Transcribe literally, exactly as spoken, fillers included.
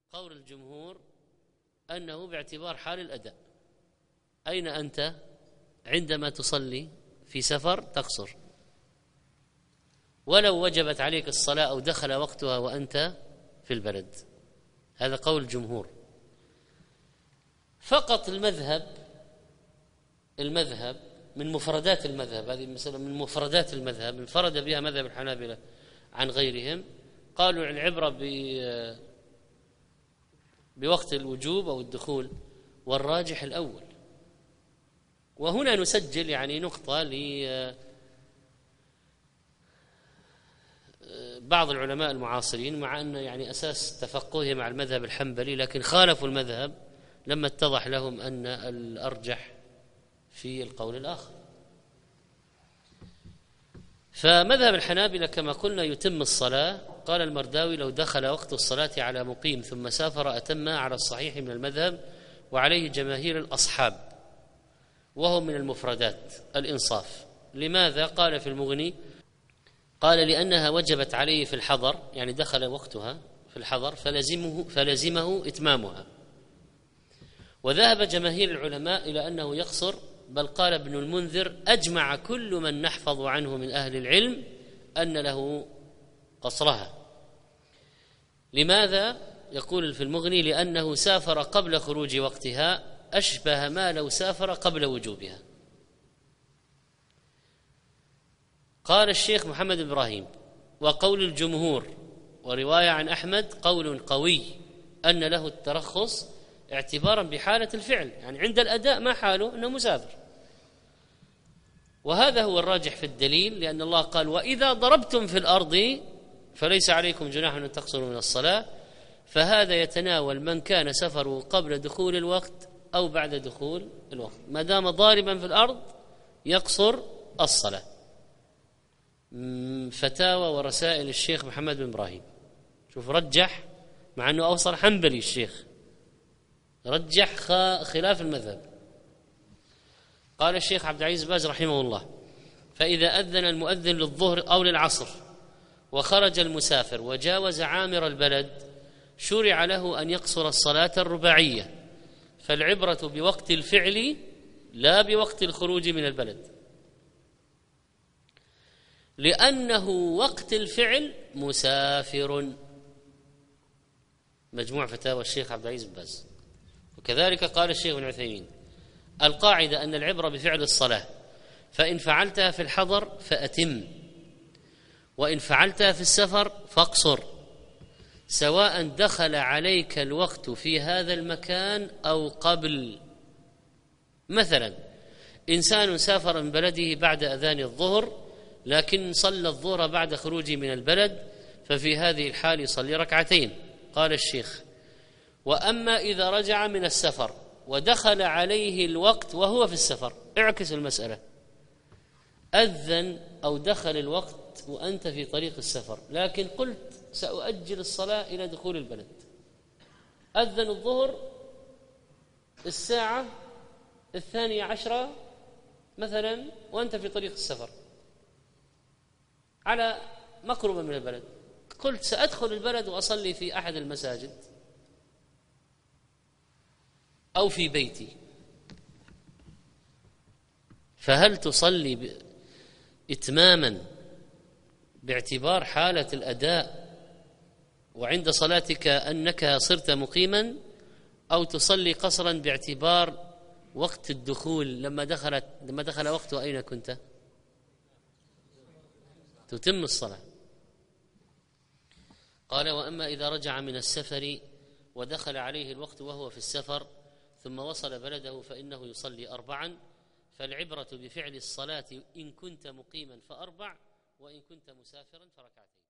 قول الجمهور أنه باعتبار حال الأداء. أين أنت عندما تصلي في سفر؟ تقصر، ولو وجبت عليك الصلاة أو دخل وقتها وأنت في البلد. هذا قول الجمهور. فقط المذهب المذهب من مفردات المذهب، هذه مثلا من مفردات المذهب انفرد بها مذهب الحنابلة عن غيرهم، قالوا العبرة بوقت الوجوب أو الدخول، والراجح الأول. وهنا نسجل يعني نقطة لبعض العلماء المعاصرين، مع أن يعني أساس تفقههم مع المذهب الحنبلي، لكن خالفوا المذهب لما اتضح لهم أن الأرجح في القول الآخر. فمذهب الحنابلة كما قلنا يتم الصلاة. قال المرداوي: لو دخل وقت الصلاة على مقيم ثم سافر أتم على الصحيح من المذهب، وعليه جماهير الأصحاب، وهو من المفردات الإنصاف. لماذا؟ قال في المغني: قال لأنها وجبت عليه في الحضر، يعني دخل وقتها في الحضر، فلزمه, فلزمه إتمامها. وذهب جماهير العلماء إلى أنه يقصر، بل قال ابن المنذر: أجمع كل من نحفظ عنه من أهل العلم أن له قصرها. لماذا؟ يقول في المغني: لأنه سافر قبل خروج وقتها، أشبه ما لو سافر قبل وجوبها. قال الشيخ محمد إبراهيم: وقول الجمهور ورواية عن أحمد قول قوي أن له الترخص اعتبارا بحالة الفعل، يعني عند الأداء ما حاله أنه مسافر. وهذا هو الراجح في الدليل، لأن الله قال: وإذا ضربتم في الأرض فليس عليكم جناح أن تقصروا من الصلاة. فهذا يتناول من كان سفره قبل دخول الوقت أو بعد دخول الوقت، ما دام ضاربا في الأرض يقصر الصلاة. فتاوى ورسائل الشيخ محمد بن إبراهيم. شوف، رجح مع أنه أوصل حنبلي، الشيخ رجح خلاف المذهب. قال الشيخ عبد العزيز باز رحمه الله: فإذا أذن المؤذن للظهر أو للعصر وخرج المسافر وجاوز عامر البلد، شرع له أن يقصر الصلاة الرباعية، فالعبرة بوقت الفعل لا بوقت الخروج من البلد، لأنه وقت الفعل مسافر. مجموع فتاوى الشيخ عبد العزيز باز. وكذلك قال الشيخ ابن عثيمين: القاعدة أن العبرة بفعل الصلاة، فإن فعلتها في الحضر فأتم، وإن فعلتها في السفر فاقصر، سواء دخل عليك الوقت في هذا المكان أو قبل. مثلا إنسان سافر من بلده بعد أذان الظهر، لكن صلى الظهر بعد خروجه من البلد، ففي هذه الحال يصلي ركعتين. قال الشيخ: وأما إذا رجع من السفر ودخل عليه الوقت وهو في السفر، اعكس المسألة، أذن أو دخل الوقت وأنت في طريق السفر، لكن قلت سأؤجل الصلاة إلى دخول البلد. أذن الظهر الساعة الثانية عشرة مثلا وأنت في طريق السفر على مقربة من البلد، قلت سأدخل البلد وأصلي في أحد المساجد أو في بيتي، فهل تصلي إتماما باعتبار حالة الأداء وعند صلاتك أنك صرت مقيما، أو تصلي قصرا باعتبار وقت الدخول لما دخلت لما دخل وقته أين كنت؟ تتم الصلاة. قال: وأما إذا رجع من السفر ودخل عليه الوقت وهو في السفر ثم وصل بلده فإنه يصلي أربعا، فالعبرة بفعل الصلاة إن كنت مقيما فأربع، وإن كنت مسافرا فركعتين.